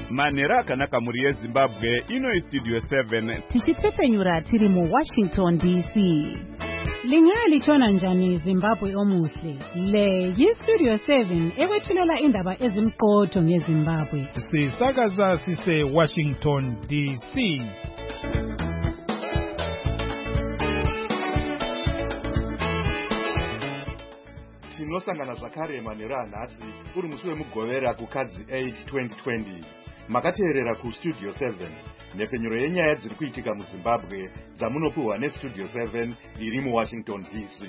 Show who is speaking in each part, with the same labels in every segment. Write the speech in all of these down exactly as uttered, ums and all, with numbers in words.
Speaker 1: Manera kanaka muri yeZimbabwe ino Studio seven
Speaker 2: tichitsepenyura tiri mu Washington D C. Lingaya lichona njani Zimbabwe omuhle. Le yi Studio seven ewethulela indaba ezimqotho ngeZimbabwe.
Speaker 3: Sisakaza sise Washington D C.
Speaker 4: Tinosangana zvakare manera nhasi uri musi wemugovera kukadzi eight twenty twenty. Makateerera ku Studio seven nhepfenyuro yenyaya dziri kuitika muZimbabwe dzamunopiwa neStudio seven iri muWashington D C.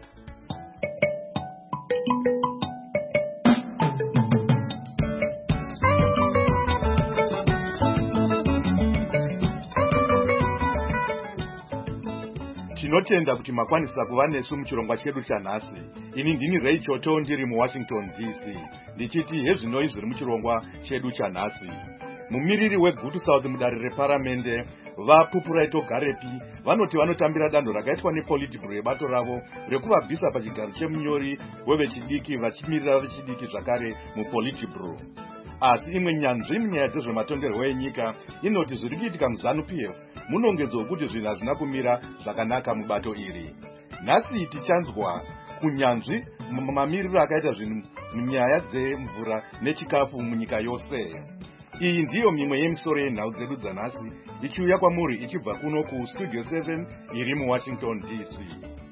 Speaker 4: Tinotenda kuti makwanisa kuva nesu muchirongwa chedu chanhasi. Ini ndini Ray Choto ndiri muWashington D C. Ndichiti hezvinoi zviri muchirongwa chedu chanhasi. Mumiriri weGutu South mudare reparamende vaPupuraito Garepi vanoti vanotambira dando rakaitwa nePolitburo yebato ravo rekuvabvisa pachigaro chemunyori wevechidiki vachimirira vechidiki zvakare muPolitburo. Asi imwe nyanzvi munyaya dzezvematongerwo enyika inoti zviri kuitika muZanu P F munongedzo wekuti zvinhu hazvina kumira zvakanaka mubato iri. Nhasi tichanzwa kunyanzvi mamiriro akaita zvinhu munyaya dzemvura nechikafu munyika yose. Iyi ndiyo mimwe yemisoro yenhau dzedu dzanhasi ichiuya kwamuri ichibva kuno ku Studio seven iri muWashington D C.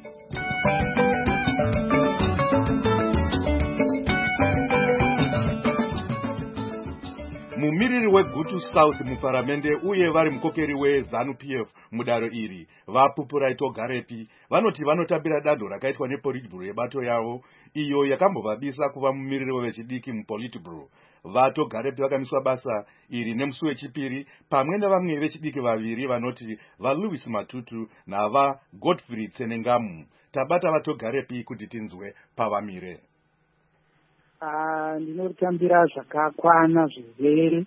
Speaker 4: Mumiriri weGutu South muparamende uye vari mukokeri weZanu P F mudaro iri vaPupuraito Garepi vanoti vanotambira dando rakaitwa nePolitburo yebato yavo iyo yakambovabisa kuva mumiriri wevechidiki muPolitburo. Vato Garepi vakamiswa basa iri nemusi wechipiri pamwe nevamwe vechidiki vaviri vanoti vaLouis Matutu navaGodfrey Tsenengamu. Tabata vato Garepi kuti tinzwe pavamire.
Speaker 5: Ah, ndinotambira zvakakwana zvizere.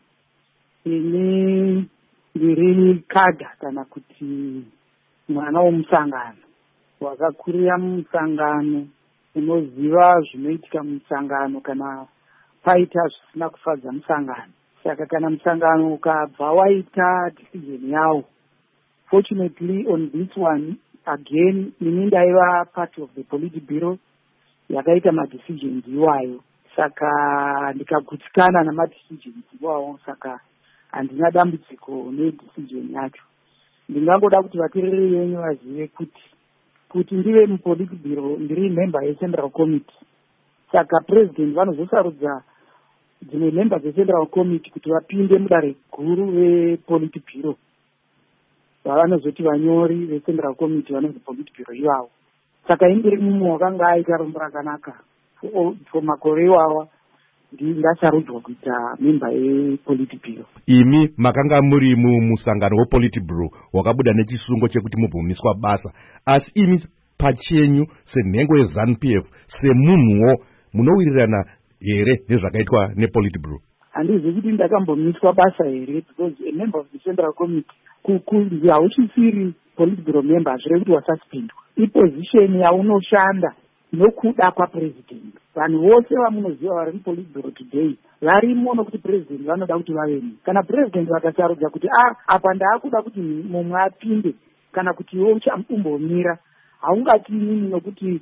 Speaker 5: Ini ndiri kadha kana kuti mwana womusangano wakakurira mumusangano, unoziva zvinoitika mumusangano kana paita zvisina kufadza musangano. Saka kana musangano ukabva waita decision yawo, fortunately on this one again ini ndaiva part of the Politburo yakaita madecisions iwayo. Saka ndikagutsikana namadecisions iwawo, saka handina dambudziko nedecision yacho. Ndingangoda kuti vateereri venyu vazive kuti kuti ndive muPolitburo ndiri member yeCentral Committee. Saka president vanozosarudza dzimwe member dzeCentral Committee kuti vapinde mudare guru vePolitburo. Vavanozoti vanyori veCentral Committee vanonzi Politburo ivavo. Saka indiri mumwe wakanga aita rombo rakanaka for makore iwawa ndasarudzwa kuita member yePolitburo.
Speaker 4: Imi makanga muri mumusangano wePolitburo wakabuda nechisungo chekuti mubvumiswa basa. Asi imi pachenyu senhengo yeZanu P F semunhuwo munowirirana here nezvakaitwa nePolitburo?
Speaker 5: Handizi kuti ndakambomiswa basa here, because a member of the Central Committee kukunzi hauchisiri Politburo member hazvire kuti wasuspendwa. Iposition yaunoshanda nokuda kwapresident. Vanhu vose vamunoziva vari muPolitburo today varimo nokuti president vanoda kuti vavemo. Kana president vakasarudza kuti ah apa ndaakuda kuti mumwe apinde kana kuti iwe uchamumbomira, haungati inini nokuti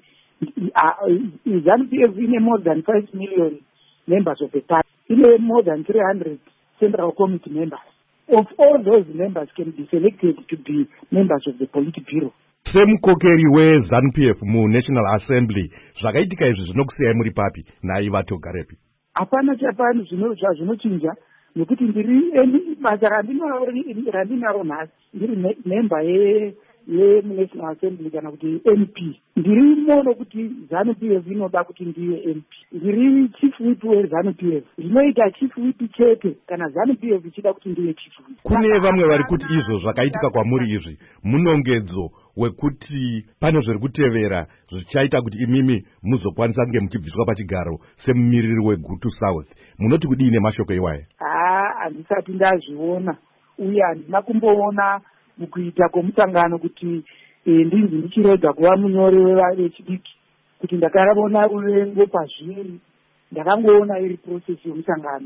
Speaker 5: Zanu P F ine more than five million members of the party. Ine more than three hundred Central Committee members. Of all those members can be selected to be members of the Politburo.
Speaker 4: Semukokeri weZanu P F mu National Assembly zvakaitika izvi zvinokusiyai muri papi nai vato Garepi?
Speaker 5: Hapana chapani zvinochinja nekuti ndiri basa randinaro nhasi ndiri member yeNational Assembly kana kuti M P. Ndirimo nokuti Zanu P F inoda kuti ndive M P. Ndiri chief whip weZanu P F. Zvinoita chief whip chete kana Zanu P F ichida kuti ndive chief whip.
Speaker 4: Kune vamwe vari kuti izvo zvakaitika kwamuri izvi munongedzo wekuti pane zviri kutevera zvichaita kuti imimi muzokwanisa kunge muchibviswa pachigaro semumiriri weGutu South. Munoti kudii nemashoko iwaya?
Speaker 5: Ah, handisati ndazviona uye handina kumboona mukuita kwomusangano kuti ndinzi ndichirega kuva munyori wevechidiki, kuti ndakarabona ruvengo pazviri. Ndakangoona iri process yomusangano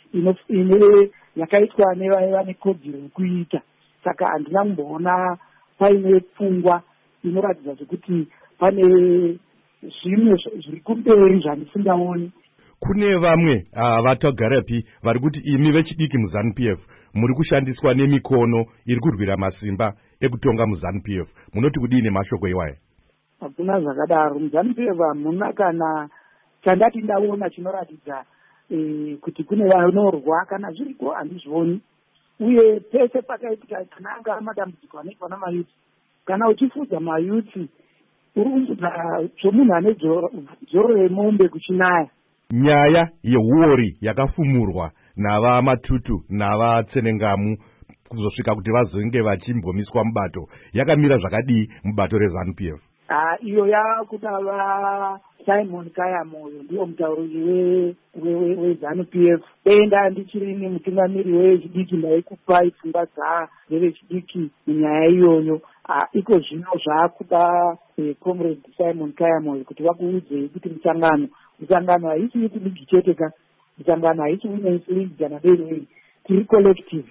Speaker 5: ine yakaitwa nevane kodzero yekuita. Saka handina kumboona paine pfungwa inoratidza zvekuti pane zvimwe zviri kumberi zvandisingaoni.
Speaker 4: Kune vamwe uh, vatogarapi vari kuti imi vechidiki muZANU P F muri kushandiswa nemikono iri kurwira masimba ekutonga muZANU P F. Munoti kudini mashoko iwayo?
Speaker 5: Hakuna zvakadaro. muZANU P F hamuna kana chandati ndaona chinoratidza eh, kuti kune vanorwa kana zviriko handizvioni. Uye pese pakaitika kana anga madambudziko anoitwa namayuthi, kana uchifudza mayuthi uri kufudza zvomunhu ane dzoro remombe kuchinaya.
Speaker 4: Nyaya yehuori yakafumurwa nava Matutu nava Tsenengamu kuzosvika kuti vazonge vachimbomiswa mubato yakamira zvakadii mubato reZANU P F?
Speaker 5: Ah, iyo yakuda va Simon Kayamoyo ndiyo mutauriri weZANU P F. Denda ndichirini mutungamiri wechidiki ndaikupai pfungwa dzavechidiki munyaya iyoyo. Ah, iko zvino zvakuda eh, Comrade Simon Kayamoyo kuti vakuudzei kuti mutangano mutangano haisi yuti ligi chete ka, mutangano haisi women's league kana dei, tiri collective.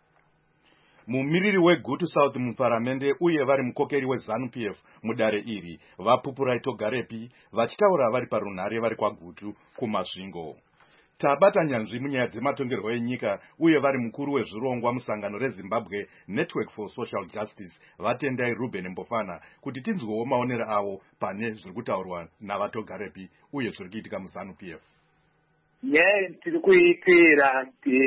Speaker 4: Mumiriri weGutu South muparamende uye vari mukokeri weZANU P F mudare iri vaPupurai Togarepi vachitaura vari parunhare vari kwaGutu kumasvingo. Tabata nyanzvi munyaya dzematongerwo enyika uye vari mukuru wezvirongwa musangano reZimbabwe Network for Social Justice vatendai Ruben Mbofana kuti tinzwewo maonero avo pane zviri kutaurwa navatogarepi uye zviri kuitika muZANU P F.
Speaker 6: Nyaya tiri kuitira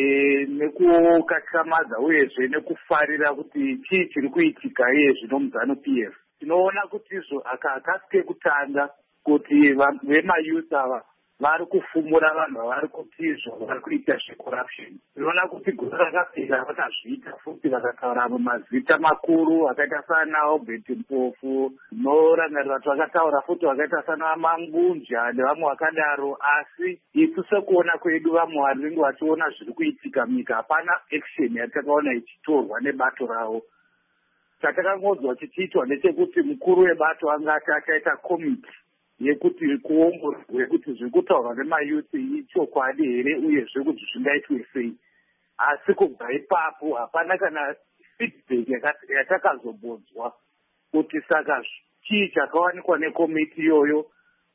Speaker 6: nekukatyamadza uyezve nekufarira kuti chii chiri kuitika iye zvino muZANU P F. Tinoona kuti izvo akakasi kekutanga kuti vemayuth ava vari kufumura vanhu vari kuti izvo vari kuita zvecorruption. Tinoona kuti gore rakapera vakazviita futi vakataura mazita makuru akaita sana Albert Mpofu, norangarira kuti vakataura futi vakaita sana Mangunja nevamwe vakadaro, asi isu sekuona kwedu vamwe vanenge vachiona zviri kuitika munyika hapana action yatakaona ichitorwa nebato ravo. Chatakangodzwa chichiitwa ndechekuti mukuru webato angati achaita komiti yekuti kuongororwe kuti zviri kutaurwa nemayuthi ichokwadi here uyezve kuti zvingaitwe sei. Asi kubva ipapo hapana kana feedback yatakazobonzwa kuti saka chii chakawanikwa nekomiti iyoyo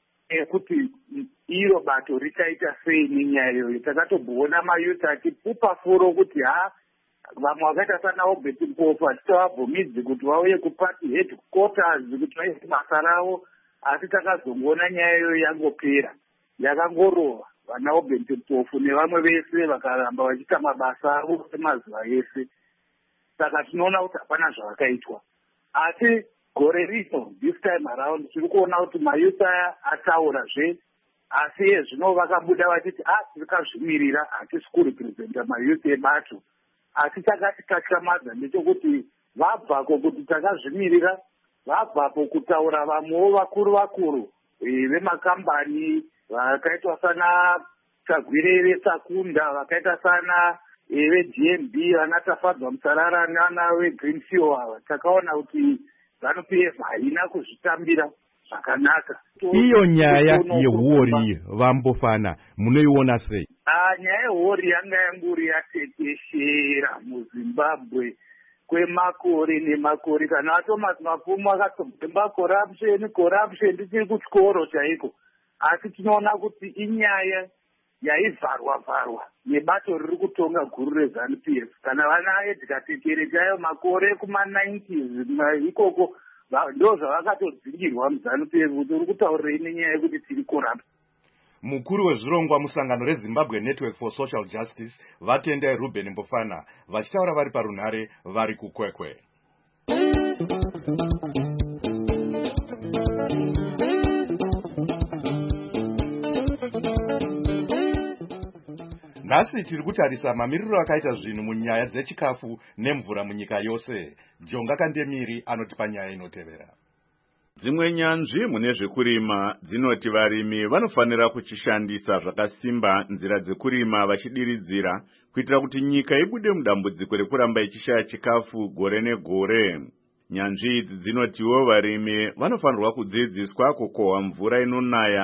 Speaker 6: ekuti iro bato richaita sei nenyaya iyoyo. Takatombona mayuthi achipupa furo kuti ha vamwe vakaita sana Albert Mpofu hatitavabvumidzi kuti vauye kuparty headquarters kuti vaite basa ravo, asi takazongoona nyaya iyoyo yangopera yakangorova. Vana Albert Mpofu nevamwe vese vakaramba vachiita mabasa avo emazuva ese. Saka tinoona kuti hapana zvavakaitwa. Asi gore rino this time around tiri kuona kuti mayuth aya ataurazve, asi zvino vakabuda vachiti ah tirikazvimirira hatisi kurepresenta mayuth ebato. Asi takati tatyamadza ndechekuti vabvako kuti takazvimirira, vabvapo kutaura vamwewo vakuru vakuru vemakambani vakaitwa sana Kagwirere Sakunda, vakaita sana veG M B vana Tafadzwa Musarara nana veGreen Fuel ava. Takaona kuti ZANU P F haina kuzvitambira zvakanaka.
Speaker 4: Iyo nyaya yehuori vaMbofana munoiona sei?
Speaker 6: Ah, nyaya yehuori yanga yanguri yatekeshera muZimbabwe kwemakore nemakore. Kana Thomas Mapumo akatobhemba corruption corruption tichiri kuchikoro chaiko, asi tinoona kuti inyaya yaivharwa vharwa nebato riri kutonga guru reZANU P F. Kana vana Edgar Tekere chayo makore kuma-nineties ikoko ndo zvavakatodzingirwa muZANU P F kuti uri kutaurei nenyaya yekuti tiri corrupt.
Speaker 4: Mukuru wezvirongwa musangano reZimbabwe Network for Social Justice vatendai Ruben Mbofana vachitaura vari parunhare vari kukwekwe. Nhasi tiri kutarisa mamiriro akaita zvinhu munyaya dzechikafu nemvura munyika yose. Jonga Kandemiri anotipa nyaya inotevera.
Speaker 1: Dzimwe nyanzvi mune zvekurima dzinoti varimi vanofanira kuchishandisa zvakasimba nzira dzekurima vachidiridzira kuitira kuti nyika ibude mudambudziko rekuramba ichishaya chikafu gore negore. Nyanzvi idzi dzinotiwo varimi vanofanirwa kudzidziswa kukohwa mvura inonaya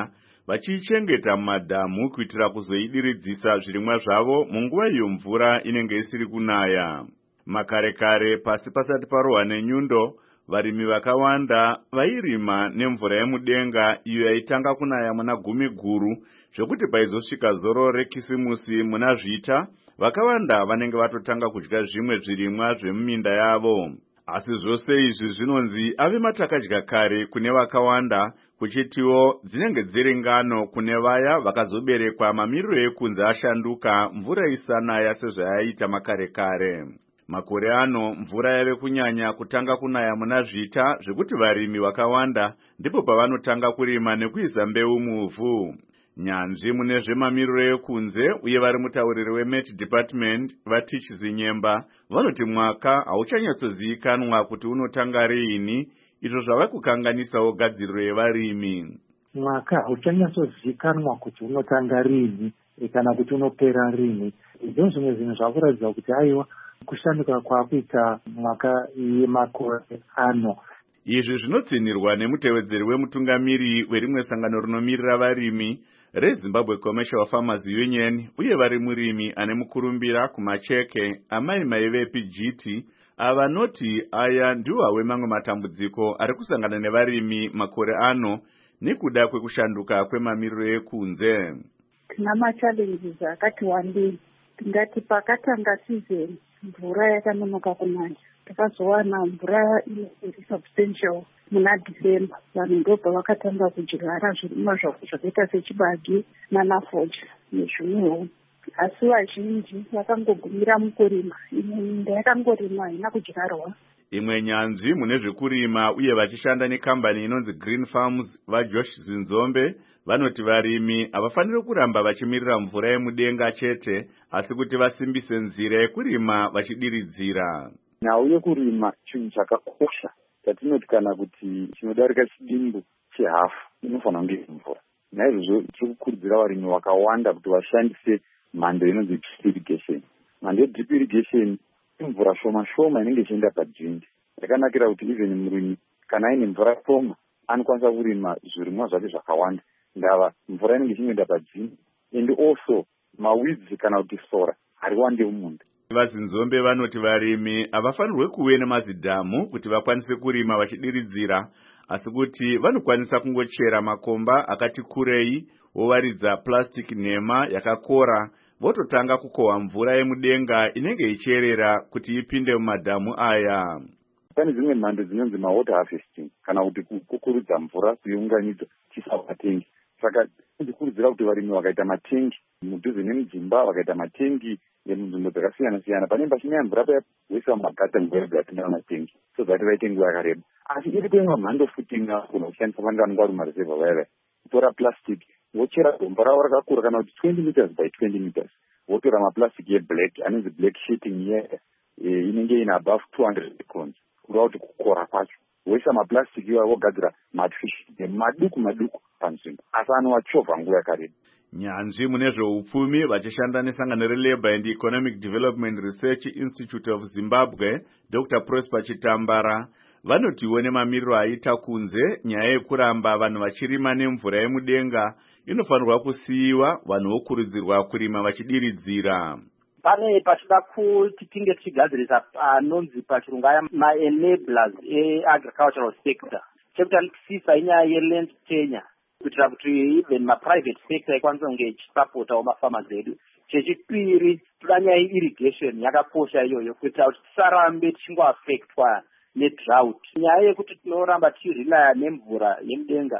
Speaker 1: vachichengeta mumadhamu kuitira kuzoidiridzisa zvirimwa zvavo munguva iyo mvura inenge isiri kunaya. Makare kare pasi pasati parohwa nenyundo, varimi vakawanda vairima nemvura yemudenga iyo yaitanga kunaya muna gumi guru, zvekuti paizosvika zoro rekisimusi muna zvita, vakawanda vanenge vatotanga kudya zvimwe zvirimwa zvemuminda yavo. Asi zvose izvi zvinonzi ave matakadya kare kune vakawanda, kuchitiwo dzinenge dziri ngano kune vaya vakazoberekwa mamiriro ekunze ashanduka, mvura isanaya sezvayaita makare kare. Makore ano mvura yave kunyanya kutanga kunaya muna zvita, zvekuti varimi vakawanda ndipo pavanotanga kurima nekuisa mbeu muvhu. Nyanzvi mune zvemamiriro ekunze uye vari mutauriri weMet Department vatichi Zinyemba vanoti mwaka hauchanyatsozivikanwa kuti unotanga riini, izvo zvava kukanganisawo gadziriro yevarimi.
Speaker 7: Mwaka hauchanyatsozivikanwa kuti unotanga riini kana kuti unopera riini. Izvo zvimwe zvinhu zvakuratidza kuti aiwa kushanduka kwakuita mwaka yemakore ano.
Speaker 1: Izvi zvinotsinirwa nemutevedzeri wemutungamiri werimwe sangano rinomirira varimi reZimbabwe Commercial Farmers Union uye vari murimi ane mukurumbira kumacheke amai maivepi G T, avanoti aya ndiwo hawe mamwe matambudziko ari kusangana nevarimi makore ano nekuda kwekushanduka kwemamiriro ekunze.
Speaker 8: Tina machallenges akati wandei. Tingati pakatanga season mvura yakanonoka kunaya, takazowana mvura iri substantial muna December. Vanhu ndobva vakatanga kudyara zvirimwa zvakaita sechibage nanafoja nezvimwewo. Asi vazhinji vakangogumira mukurima, imwe minda yakangorima haina kudyarwa.
Speaker 1: Imwe nyanzvi mune zvekurima uye vachishanda nekambani inonzi Green Farms vaJosh Zinzombe vanoti varimi havafaniri kuramba vachimirira mvura yemudenga chete, asi kuti vasimbise nzira yekurima vachidiridzira.
Speaker 9: Nhau yekurima chinhu chakakosha chatinoti kana kuti chinodarika chidimbu chehafu inofanira kunge mvura. Naizvozvo tiri kukurudzira varimi vakawanda kuti vashandise mhando inonzi drip irrigation. Mhando yedrip irrigation imvura shoma shoma inenge ichienda padhindi. Yakanakira kuti even murimi kana aine mvura shoma anokwanisa kurima zvirimwa zvake zvakawanda. Ndava mvura inenge ichienda padhindi, and also maweeds kana kuti sora hariwande mumunda.
Speaker 1: VaZinzombe vanoti varimi havafanirwe kuve nemazidhamu kuti vakwanise kurima vachidiridzira, asi kuti vanokwanisa kungochera makomba akati kurei, vowaridza plastic nhema yakakora, vototanga kukohwa mvura yemudenga inenge ichierera kuti ipinde mumadhamu aya.
Speaker 9: Pane dzimwe mhando dzinonzi mawater harvesting kana kuti kukurudza mvura kuiunganidza tisavatengi. Saka ndikurudzira kuti varimi vakaita matengi mudhuze nemudzimba, vakaita matengi nemunzvimbo dzakasiyana siyana, panenge pachinaya mvura paya voisa mumagata nguva yega yapinda matengi, so that vaite nguva yakareba. Asi iripo imwe mhando futi inogona kushandisa vanenge vanenge vari mumareserva vaya kutora plastic vochera gomba ravo rakakura kana kuti twenty meters by twenty meters, votora maplastic yeblack anonzi black sheeting ye inenge ina above two hundred microns, kureva kuti kukora kwacho voisa maplastic iwayo vogadzira matfish maduku maduku panzvimbo, asi anowachovha nguva yakareba.
Speaker 1: Nyanzvi mune zveupfumi vachishanda nesangano reLabour and Economic Development Research Institute of Zimbabwe, Doctor Prosper Chitambara, vanotiwo nemamiriro aita kunze nyaya yekuramba vanhu vachirima nemvura yemudenga inofanirwa kusiyiwa, vanhu vokurudzirwa kurima vachidiridzira.
Speaker 10: Pane pachida kuti tinge tichigadzirisa anonzi pachirungu aya ma-enablers e-agricultural sector. Chekutanga inyaya ye-land tenure, kuitira kuti even ma-private sector ikwanisa kunge ichisapotawo mafarmers edu. Chechipiri, toda nyaya ye-irrigation yakakosha iyoyo, kuitira kuti tisarambe tichingoaffectwa nedrought. Nyaya yekuti tinoramba tichirelaya nemvura yemudenga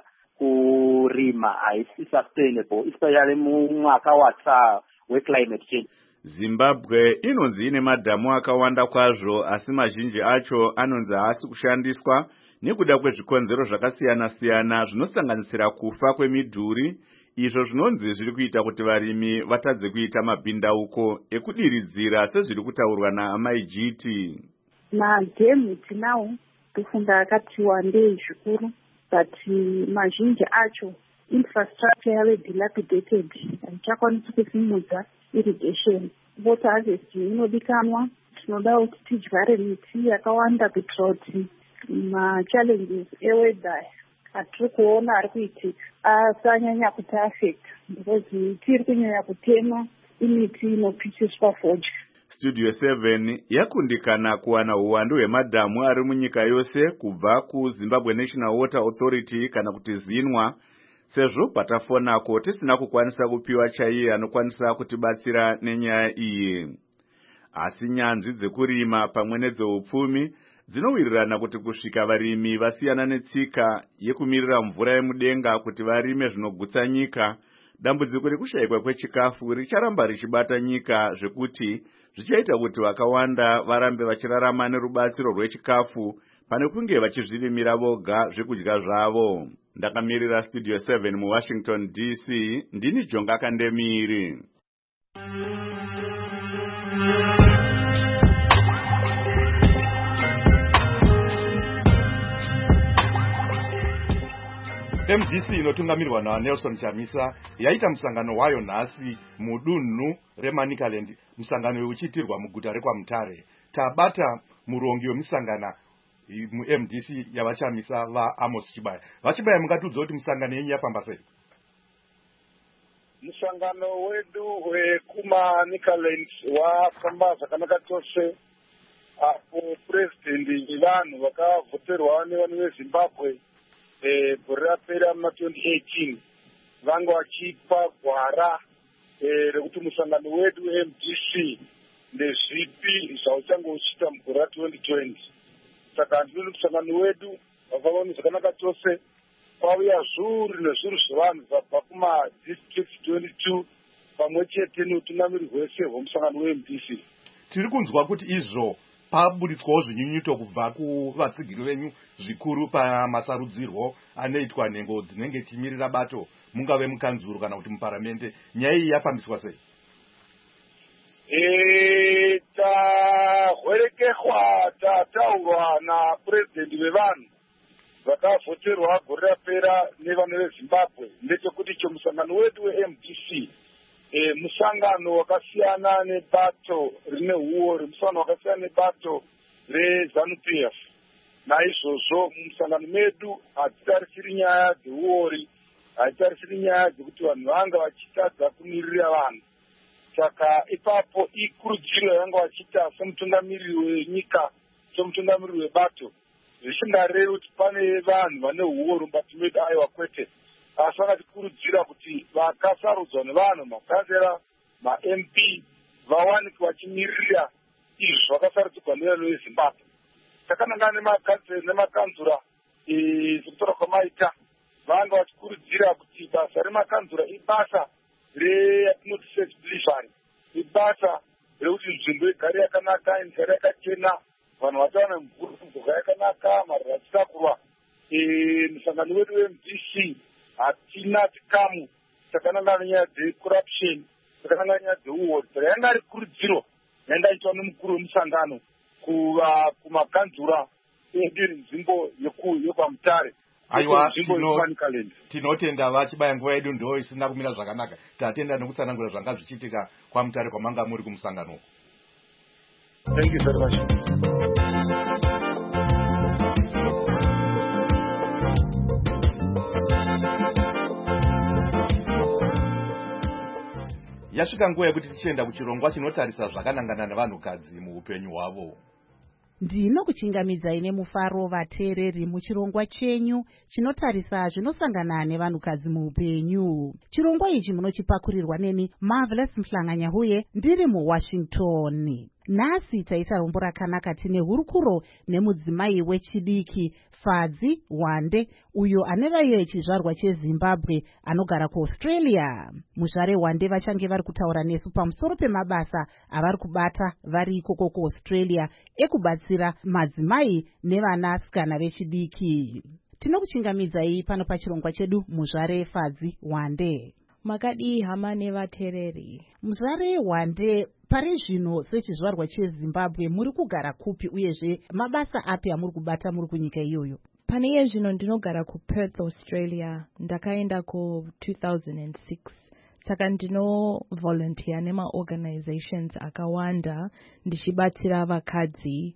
Speaker 10: kurima haisi sustainable, especially mumwaka watsva weclimate change.
Speaker 1: Zimbabwe inonzi ine madhamu akawanda kwazvo, asi mazhinji acho anonzi haasi kushandiswa nekuda kwezvikonzero zvakasiyana siyana zvinosanganisira kufa kwemidhuri, izvo zvinonzi zviri kuita kuti varimi vatadze kuita mabhindauko ekudiridzira sezviri kutaurwa naamai G T.
Speaker 8: Madhemu tinawo kufunda akati wandei zvikuru, but mazhinji acho infrastructure yave dilapidated, haichakwanisi kusimudza irrigation. Water harvest inodikanwa, tinoda kuti tidyare miti yakawanda kuitira kuti machallenges eweather hatiri kuona ari kuitika asanyanya kuti afekta because tiri kunyanya kutema imiti inopisiswa fodya.
Speaker 1: Studio seven yakundikana kuwana uwandu hwemadhamu ari munyika yose kubva kuZimbabwe National Water Authority kana kuti zinwa, sezvo patafonako tisina kukwanisa kupiwa chaiye anokwanisa kutibatsira nenyaya iyi. Asi nyanzvi dzekurima pamwe nedzeupfumi dzinowirirana kuti kusvika varimi vasiyana netsika yekumirira mvura yemudenga kuti varime zvinogutsa nyika, dambudziko rekushayikwa kwechikafu richaramba richibata nyika zvekuti zvichaita kuti vakawanda varambe vachirarama nerubatsiro rwechikafu pane kunge vachizvirimira voga zvekudya zvavo. Ndakamirira Studio seven muWashington D C, ndini Jonga Kandemiri.
Speaker 4: M D C inotungamirwa naNelson Chamisa yaita musangano wayo nhasi mudunhu reManicaland, musangano uchiitirwa muguta rekwaMutare. Tabata murongi wemusangana mu-M D C yavachamisa vaAmos Chibaya. Vachibaya, mungatiudza kuti musangano yenyu yafamba sei?
Speaker 11: Musangano wedu wekuManicaland wafamba zvakanaka chose. Apo president vanhu vakavhoterwa nevanhu veZimbabwe gore rapera muna twenty eighteen vanga vachipa gwara rekuti musangano wedu M D C ndezvipi zvauchange uchiita mugore ra-twenty twenty. Saka ndinoti musangano wedu wakaona zvakanaka chose. Pauya zviuru nezviuru zvevanhu zabva kumadistricts twenty-two pamwe chete neutungamiri hwese hwemusangano we-M D C.
Speaker 4: Tiri kunzwa kuti izvo paburitswawo zvinyunyuto kubva kuvatsigiri venyu zvikuru pamasarudzirwo anoitwa nhengo dzinenge timirira bato, mungave mukanzuro kana kuti muparamendi. Nyaya iyi yafambiswa sei?
Speaker 11: E tahwerekehwa tataurwa napurezidendi vevanhu vakavhoterwa gore rapera nevanhu veZimbabwe ndechekuti chomusangano wedu we-M D C E, musangano wakasiyana nebato rine huori, musangano wakasiyana nebato reZANU-P F. Naizvozvo musangano medu hatitarisiri nyaya dzehuori, hatitarisiri nyaya dzekuti vanhu vanga vachitadza kumirira vanhu. Saka ipapo ikurudziro yavanga vachiita semutungamiriri wenyika, semutungamiriri webato, zvisingarevi kuti pane vanhu vane huori mubati medu, aiwa kwete. Asi vakatikurudzira kuti vakasarudzwa nevanhu, makansera, ma-M P vawanike vachimirira izvo vakasarudzwa nevanhu veZimbabwe. Takanangana nemakanzura sekutora kwamaita, vanga vachikurudzira kuti basa remakanzura ibasa reyatinoti safe delivery, ibasa rekuti nzvimbo igare yakanaka, igare yakachena, vanhu vachawana mvura yakanaka, marara achitakurwa. Musangano wedu we-M D C hatina chikamu chakanangana nyaya dzecorruption, chakanangana nyaya dzeuhori. Saka yanga ari kurudziro yandaitwa nemukuru wemusangano kumakanzura edu nzvimbo yekwaMutare.
Speaker 4: Aiwa, tinotenda Vachibaya, nguva yedu ndo isina kumira zvakanaka. Tatenda nekutsanangura zvanga zvichiitika kwaMutare kwamanga muri kumusangano.
Speaker 11: Thank you very much.
Speaker 4: Yasvika nguva yekuti tichienda kuchirongwa chinotarisa zvakanangana nevanhukadzi muupenyu hwavo.
Speaker 2: Ndinokuchingamidzai nemufaro vateereri muchirongwa chenyu chinotarisa zvinosangana nevanhukadzi muupenyu. Chirongwa ichi munochipakurirwa neni Marvelous Mhlanganyahuye ndiri muWashington. Nhasi taita rombo rakanaka tine hurukuro nemudzimai wechidiki Fadzi Wande, uyo ane vaive chizvarwa cheZimbabwe anogara kuAustralia. Muzvare Wande vachange vari kutaura nesu pamusoro pemabasa avari kubata vari ikoko kuAustralia ekubatsira madzimai nevanasikana vechidiki. Tinokuchingamidzai pano pachirongwa chedu Muzvare Fadzi Wande.
Speaker 12: Makadi hama nevateereri.
Speaker 2: Muzvare Wande, pari zvino sechizvarwa cheZimbabwe muri kugara kupi uyezve mabasa api amuri kubata muri kunyika iyoyo?
Speaker 12: Pane iye zvino ndinogara kuPerth, Australia. Ndakaenda ku two thousand six. saka ndino volunteer nemaorganizations akawanda ndichibatsira vakadzi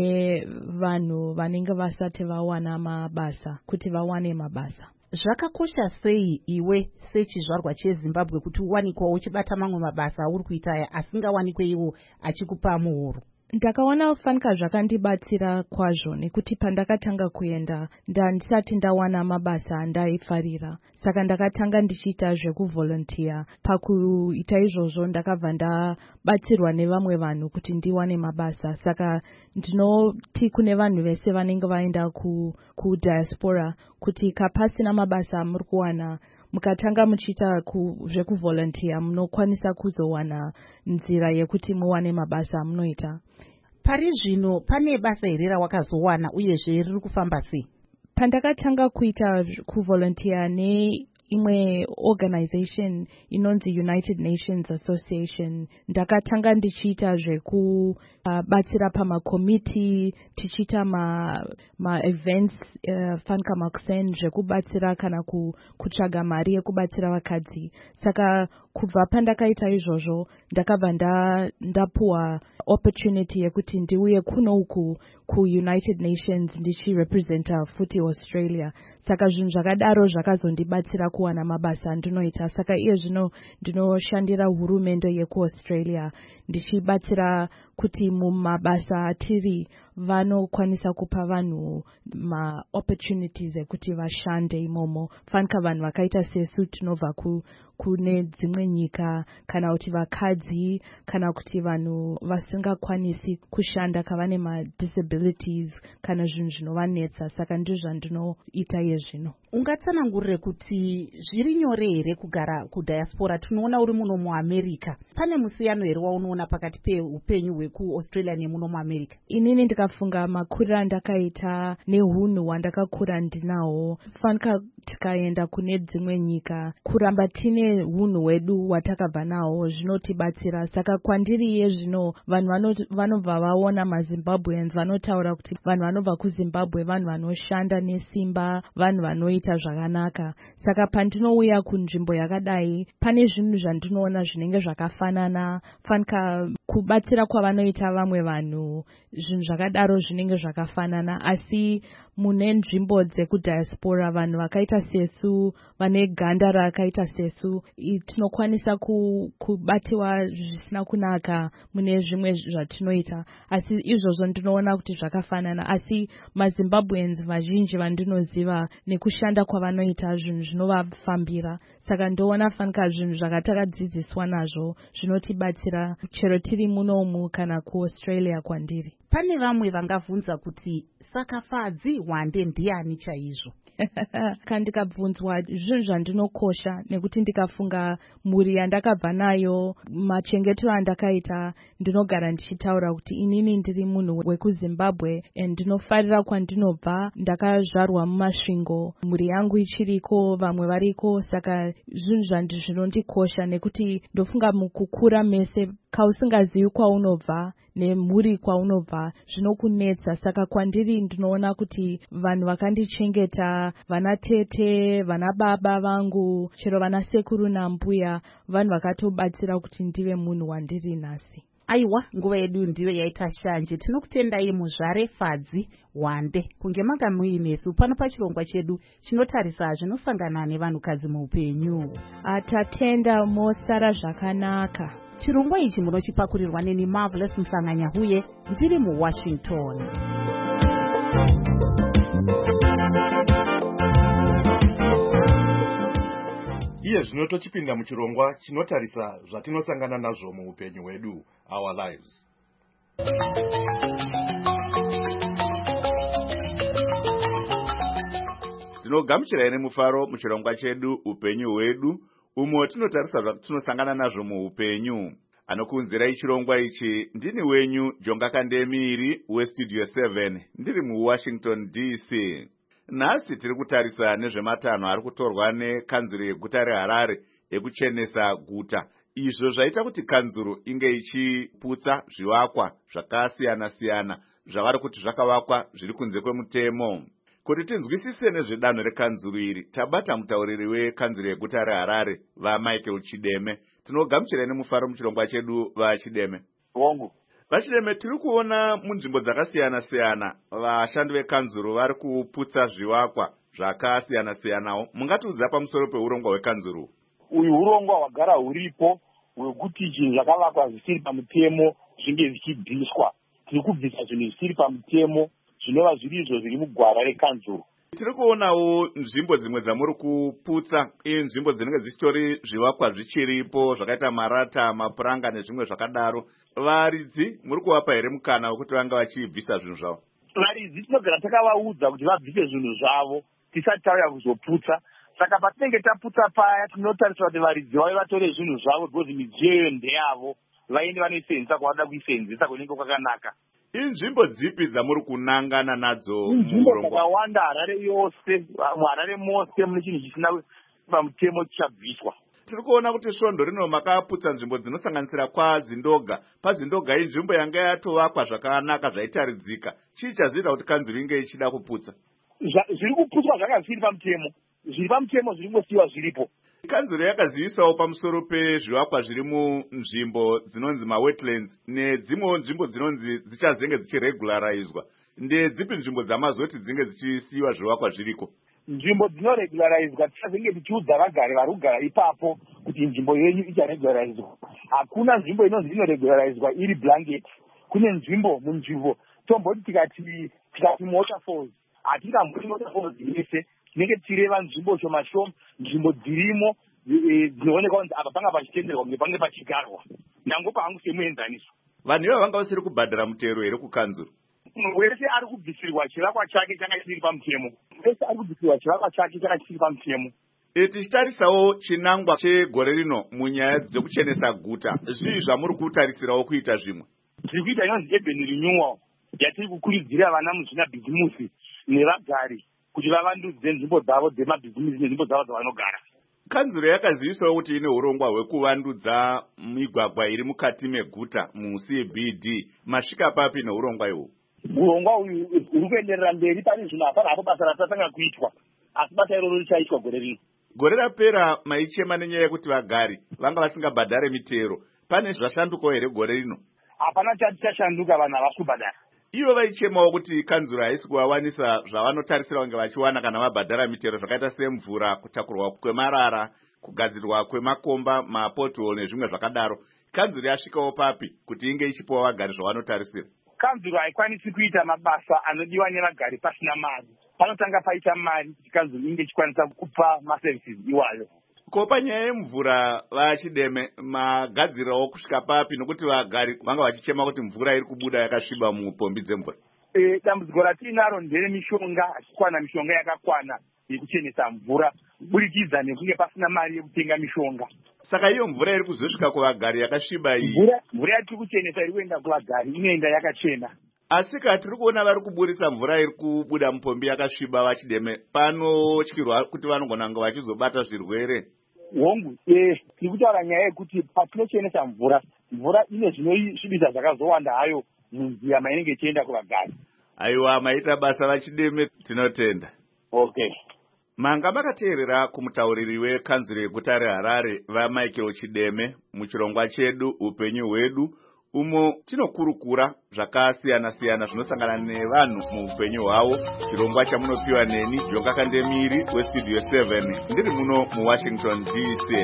Speaker 12: nevanhu vanenge vasati vawana mabasa kuti vawane mabasa.
Speaker 2: Zvakakosha sei iwe sechizvarwa cheZimbabwe kuti uwanikwa uchibata mamwe mabasa auri kuita aya asingawanikwe iwo achikupa muhoro?
Speaker 12: Ndakaona fanika zvakandibatsira kwazvo nekuti pandakatanga kuenda ndandisati ndawana mabasa ndaifarira, saka ndakatanga ndichiita zvekuvolunteer. Pakuita izvozvo ndakabva ndabatsirwa nevamwe vanhu kuti ndiwane mabasa, saka ndinoti kune vanhu vese vanenge vaenda ku, ku diaspora kuti kapasina mabasa muri kuwana mukatanga muchiita zvekuvolunteer munokwanisa kuzowana nzira yekuti muwane mabasa munoita.
Speaker 2: Pari zvino pane basa here rawakazowana uyezve riri kufamba sei?
Speaker 12: Pandakatanga kuita kuvolunteer ne imwe organization inonzi United Nations Association, ndakatanga ndichiita zvekubatsira uh, pamakomiti, tichiita ma, ma events uh, fanika makusen zvekubatsira kana ku, kutsvaga mari yekubatsira vakadzi. Saka kubva pandakaita izvozvo ndakabva ndapuwa opportunity yekuti ndiuye kuno uku ku United Nations ndichirepresenta futi Australia. Saka zvinhu zvakadaro zvakazondibatsira kuwana mabasa ndinoita. Saka iye zvino ndinoshandira hurumende yeku Australia ndichibatsira kuti mumabasa atiri vanokwanisa kupa vanhu ma opportunities ekuti vashande imomo. Fanika vanhu vakaita sesu tinobva ku kune dzimwe nyika, kana kuti vakadzi, kana kuti vanhu vasingakwanisi kushanda kavane ma disabilities kana zvinhu zvinovanetsa. Saka ndizvo zvandinoita iye zvino.
Speaker 2: Ungatsanangurire kuti zviri nyore here kugara kudiaspora? Tunoona uri muno muAmerica. Pane musiyano here waunoona pakati peupenyu hweku Australia nemuno muAmerica?
Speaker 12: Inini ndikafunga makuriro andakaita nehunhu hwandakakura ndinawo, fanika tikaenda kune dzimwe nyika kuramba tine hunhu hwedu hwatakabva nawo zvinotibatsira. Saka kwandiri iye zvino vanhu vanobva vaona maZimbabweans vanotaura kuti vanhu vanobva kuZimbabwe vanhu vanoshanda nesimba, vanhu vanoita zvakanaka. Saka pandinouya kunzvimbo yakadai pane zvinhu zvandinoona zvinenge zvakafanana, fanika kubatsira kwavanoita vamwe vanhu zvinhu zvakadaro zvinenge zvakafanana. Asi mune nzvimbo dzekudiaspora vanhu vakaita sesu, vane ganda rakaita sesu, tinokwanisa kubatiwa zvisina kunaka mune zvimwe zvatinoita. Asi izvozvo ndinoona kuti zvakafanana. Asi maZimbabweans vazhinji vandinoziva nekushanda kwavanoita zvinhu zvinovafambira. Saka ndoona fanika zvinhu zvakatakadzidziswa nazvo zvinotibatsira chero tiri munomu kana kuAustralia kwandiri.
Speaker 2: Pane vamwe vangabvunza kuti saka Fadzi Wande ndiani chaizvo?
Speaker 12: Kandikabvunzwa zvinhu zvandinokosha nekuti ndikafunga mhuri yandakabva nayo, machengetero andakaita, ndinogara ndichitaura kuti inini ndiri munhu wekuZimbabwe ndinofarira kwandinobva. Ndakazvarwa mumasvingo, mhuri yangu ichiriko, vamwe variko. Saka zvinhu zvandinondikosha nekuti ndofunga mukukura mese kausingazivi kwaunobva nemhuri kwaunobva zvinokunetsa. Saka kwandiri ndinoona kuti vanhu vakandichengeta, vana tete, vana baba vangu, chero vana sekuru nambuya, vanhu vakatobatsira kuti ndive munhu wandiri nhasi.
Speaker 2: Aiwa, nguva yedu ndiyo yaita shanje. Tinokutendai muzvare Fadzi Wande kunge manga muinesu pano pachirongwa chedu chinotarisa zvinosangana nevanhukadzi muupenyu.
Speaker 12: Atatenda mosara zvakanaka.
Speaker 2: Chirongwa ichi munochipakurirwa neni Marvelous Msanganyahuye ndiri muWashington.
Speaker 4: Iye zvino tochipinda muchirongwa chinotarisa zvatinosangana nazvo muupenyu hwedu, our lives.
Speaker 1: Tinogamuchira ine mufaro muchirongwa chedu upenyu hwedu, umo tinotarisa zvatinosangana nazvo muupenyu. Anokunzirai chirongwa ichi ndini wenyu Jonga Kandemiri weStudio seven ndiri muWashington D C. Nhasi tiri kutarisa nezvematanho ari kutorwa nekanzuro yeguta reHarare ekuchenesa guta, izvo zvaita kuti kanzuro inge ichiputsa zvivakwa zvakasiyana siyana zvavari kuti zvakavakwa zviri kunze kwemutemo. Kuti tinzwisise nezvedanho rekanzuru iri, tabata mutauriri wekanzuru yeguta reHarare vaMichael Chideme. Tinogamuchira nemufaro muchirongwa chedu vaChideme.
Speaker 13: Bongo.
Speaker 1: VaChideme, tiri kuona munzvimbo dzakasiyana siyana vashandi vekanzuru vari kuputsa zvivakwa zvakasiyana siyanawo. Mungatiudza pamusoro peurongwa hwekanzuru?
Speaker 13: Uyu urongwa hwagara huripo hwekuti zvinhu zvakavakwa zvisiri pamutemo zvinge zvichibviswa. Tiri kubvisa zvinhu zvisiri pamutemo zvinova zviri izvo zviri mugwara rekanzuru.
Speaker 1: Tiri kuonawo nzvimbo dzimwe dzamuri kuputsa, iye nzvimbo dzinenge dzichitori zvivakwa zvichiripo zvakaita marata, mapuranga nezvimwe zvakadaro. Varidzi muri kuvapa here mukana wekuti vanga vachibvisa zvinhu zvavo?
Speaker 13: Varidzi tinogara takavaudza kuti vabvise zvinhu zvavo tisati tauya kuzoputsa. Saka patinenge taputsa paya tinotarisa kuti varidzi vave vatore zvinhu zvavo because midziyo iyoyo ndeyavo, vaende vanoisenzesa kwavada kuisenzesa kunenge kwakanaka.
Speaker 1: Inzvimbo dzipi dzamuri kunangana nadzo?
Speaker 13: Inzvimbo dzakawanda Harare yose, muHarare mose mune chinhu chisina pamutemo chichabviswa.
Speaker 1: Tiri kuona kuti svondo rino makaputsa nzvimbo dzinosanganisira kwaZindoga. PaZindoga inzvimbo yanga yatovakwa zvakanaka zvaitaridzika. Chii chaziita kuti kanzuru inge ichida kuputsa?
Speaker 13: Zviri kuputswa zvanga zvisiri pamutemo. Zviri pamutemo zviringosiyiwa zviripo.
Speaker 1: Kanzuru yakazivisawo pamusoro pezvivakwa zviri munzvimbo dzinonzi mawetlands nedzimwewo nzvimbo dzinonzi dzichazenge dzichiregularizwa. Ndedzipi nzvimbo dzamazoti dzinge dzichisiyiwa zvivakwa zviriko?
Speaker 13: Nzvimbo dzinoregularizwa tichazenge tichiudza vagari vari kugara ipapo kuti nzvimbo yenyu icharegularizwa. Hakuna nzvimbo inonzi inoregularizwa iri blanket. Kune nzvimbo munzvimbo tomboti tikati tikati waterfalls. Hatingamboti waterfalls yese. Tinenge tichireva nzvimbo shoma shoma, nzvimbo dzirimo dzinoonekwa kunzi apa panga pachitenderwa kunge pange pachigarwa. Ndango pahangu semuenzaniso.
Speaker 1: Vanhu ivo vanga vasiri kubhadhara mutero here kukanzuru?
Speaker 13: Munhu wese ari kubvisirwa chivakwa chake changa chisiri pamutemo. Wese ari kubvisirwa chivakwa chake changa chisiri pamutemo.
Speaker 1: Tichitarisawo chinangwa chegore rino munyaya dzekuchenesa guta, zvii zvamuri kutarisirawo kuita zvimwe?
Speaker 13: Tiri kuita inonzi urban renewal yatiri kukurudzira vana muzvina bhizimusi nevagari kuti vavandudze nzvimbo dzavo dzemabhizimusi nenzvimbo dzavo dzavanogara.
Speaker 1: Kanzuru yakazivisawo kuti ine urongwa hwekuvandudza migwagwa iri mukati meguta muC B D. Masvika papi neurongwa ihwo?
Speaker 13: Urongwa uyu uri kuenderera mberi, pane zvinhu hapana hapo basa ratatanga kuitwa, asi basa iroro richaitwa gore rino.
Speaker 1: Gore rapera maichema nenyaya yekuti vagari vanga vasingabhadhare mitero. Pane zvashandukawo here gore rino?
Speaker 13: Hapana chashanduka, vanhu havasi kubhadhara.
Speaker 1: Ivo vaichemawo kuti kanzuru haisi kuvawanisa zvavanotarisira kunge vachiwana kana vabhadhara mitero zvakaita semvura, kutakurwa kwemarara, kugadzirwa kwemakomba, mapothole nezvimwe zvakadaro. Kanzuru yasvikawo papi kuti inge ichipawo vagari zvavanotarisira?
Speaker 13: Kanzuru haikwanisi kuita mabasa anodiwa nevagari pasina mari. Panotanga paita mari kuti kanzuru inge ichikwanisa kupa maservices iwayo.
Speaker 1: Ko panyaya yemvura vaChideme magadzirawo kusvika papi, nokuti vagari vanga vachichema kuti mvura iri kubuda yakasviba mupombi dzemvura?
Speaker 13: E, dambudziko ratinaro ndere mishonga, hachikwana mishonga yakakwana yekuchenesa mvura kuburikidza nekunge pasina mari yekutenga mishonga.
Speaker 1: Saka iyo mvura iri kuzosvika kuvagari yakasviba iyi,
Speaker 13: mvura mvura yatiri kuchenesa iri kuenda kuvagari inoenda yakachena.
Speaker 1: Asi tiri kuona vari kuburisa mvura iri kubuda mupombi yakasviba vaChideme, panotyirwa kuti vanogona kunge vachizobata zvirwere.
Speaker 13: Hongu, eh, tiri kutaura nyaya yekuti patinochenesa mvura, mvura ine zvinoisvibisa zvakazowanda hayo munzira mainenge ichienda kuvagari.
Speaker 1: Aiwa, maita basa vaChideme, tinotenda.
Speaker 13: Okay.
Speaker 1: Manga makateerera kumutauriri wekanzuru yeguta reHarare vaMichael Chideme muchirongwa chedu upenyu hwedu, umo tinokurukura zvakasiyana siyana zvinosangana nevanhu muupenyu hwavo. Chirongwa chamunopiwa neni Jonga Kandemiri weStudio seven ndiri muno muWashington D C.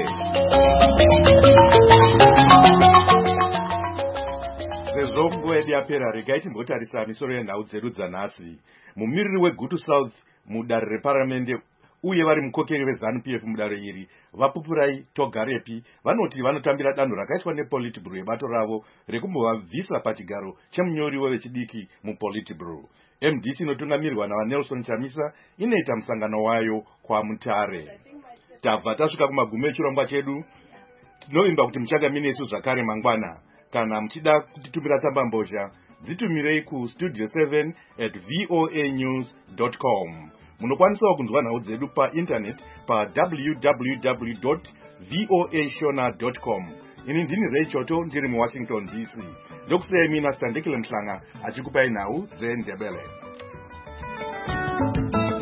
Speaker 4: Sezvo nguva yedu yapera, regai timbotarisa misoro yenhau dzedu dzanhasi. Mumiriri weGutu South mudare reparamende uye vari mukokeri weZanu P F mudare iri, Vapupurai Togarepi, vanoti vanotambira danho rakaitwa nePolitburo yebato ravo rekumbovabvisa pachigaro chemunyori wevechidiki muPolitburo. M D C inotungamirirwa navaNelson Chamisa inoita musangano wayo kwaMutare. Tabva tasvika kumagumo echirongwa chedu. Tinovimba kuti muchaga minesu zvakare mangwana. Kana muchida kutitumira tsamba mbozha, dzitumirei kustudio seven at voanews dot com. Munokwanisawo kunzwa nhau dzedu painternet pa w w w dot voa shona dot com. Ini ndini Ray Choto ndiri muWashington D C. Ndokusiyai mina Standekile Mhlanga achikupai nhau dzeNdebele.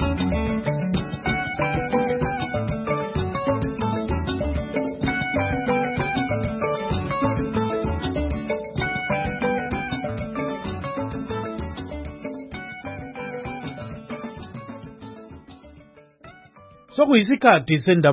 Speaker 3: sokuyisikhathi sendaba